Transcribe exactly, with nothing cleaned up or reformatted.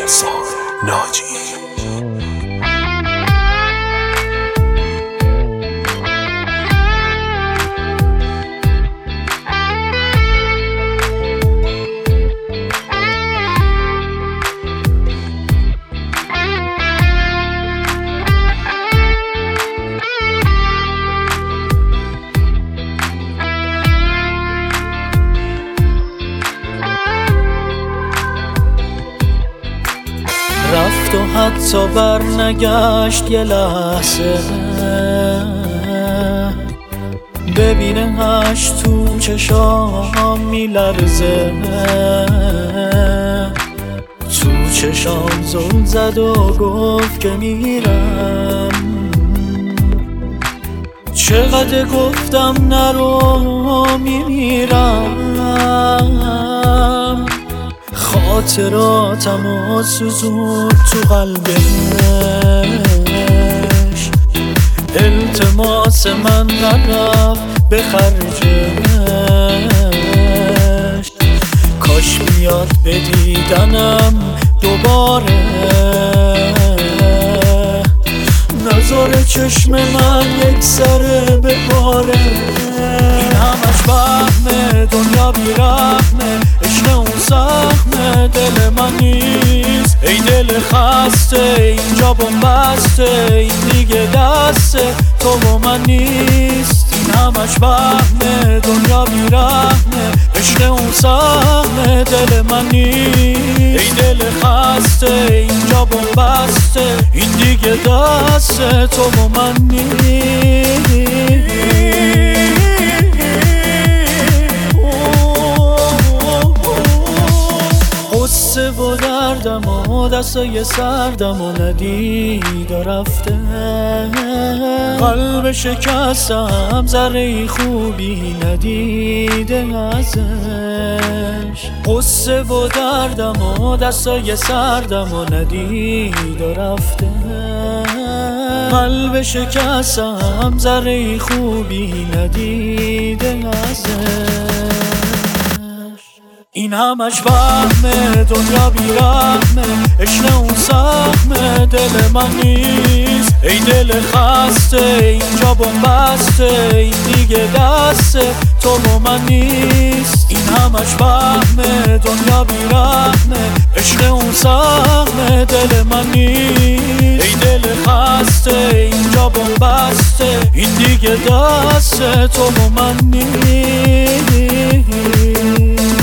احسان ناجی. رفت و حتی بر نگشت یه لحظه، ببینهش تو چشام میلرزه، تو چشام زل زد و گفت که میرم. چقدر گفتم نرو میمیرم، خاطراتمو سوزون تو قلبش، التماس من نرفت به خرجش. کاش بیاد به دیدنم دوباره، نظر چشم من یک سره بباره. این همش وهمه، دنیا بیرحمه، عشق اون سخمه، دل من نیست. ای دل خسته اینجا بنبسته، این دیگه دسته تو با من نیست. این همش وهمه، دنیا بیرحمه، عشق اون سخمه، دل من نیست. ای دل خسته اینجا بنبسته، این دیگه دسته تو با من نیست. قصه و دردم و دستای سردم و ندید و رفته، قلب شکستم ذره خوبی ندیده ازش. قصه و دردم و دستای سردم و ندید و رفته، قلب شکستم ذره خوبی ندیده ازش. این همش وهمه، دنیا بیرحمه، عشق اون سخمه، دل من نیست. ای دل خسته اینجا بنبسته، این دیگه دسته تو با من نیست. این همش وهمه، دنیا بیرحمه، عشق اون سخمه، دل من نیست. ای دل خسته اینجا بنبسته، این دیگه دسته تو با من نیست.